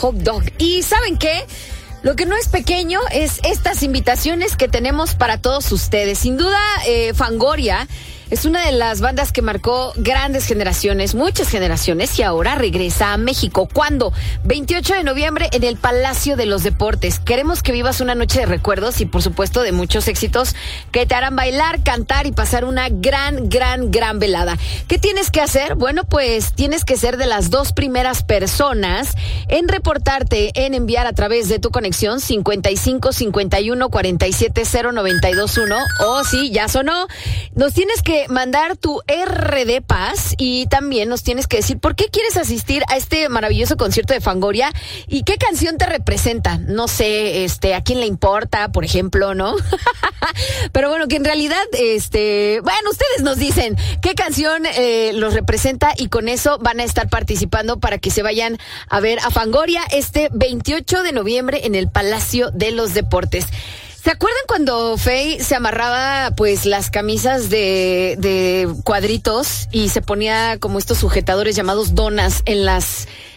hot dog. ¿Y saben qué? Lo que no es pequeño es estas invitaciones que tenemos para todos ustedes. Sin duda, Fangoria es una de las bandas que marcó grandes generaciones, muchas generaciones, y ahora regresa a México. ¿Cuándo? 28 de noviembre en el Palacio de los Deportes. Queremos que vivas una noche de recuerdos y, por supuesto, de muchos éxitos que te harán bailar, cantar y pasar una gran velada. ¿Qué tienes que hacer? Bueno, pues tienes que ser de las 2 primeras personas en reportarte, en enviar a través de tu conexión 55 51 47 0921. Oh, sí, ya sonó. Nos tienes que mandar tu RD Paz y también nos tienes que decir por qué quieres asistir a este maravilloso concierto de Fangoria y qué canción te representa. No sé, a quién le importa, por ejemplo, ¿no? Pero bueno, que en realidad, bueno, ustedes nos dicen qué canción los representa y con eso van a estar participando para que se vayan a ver a Fangoria este 28 de noviembre en el Palacio de los Deportes. ¿Se acuerdan cuando Faye se amarraba pues las camisas de cuadritos y se ponía como estos sujetadores llamados donas en las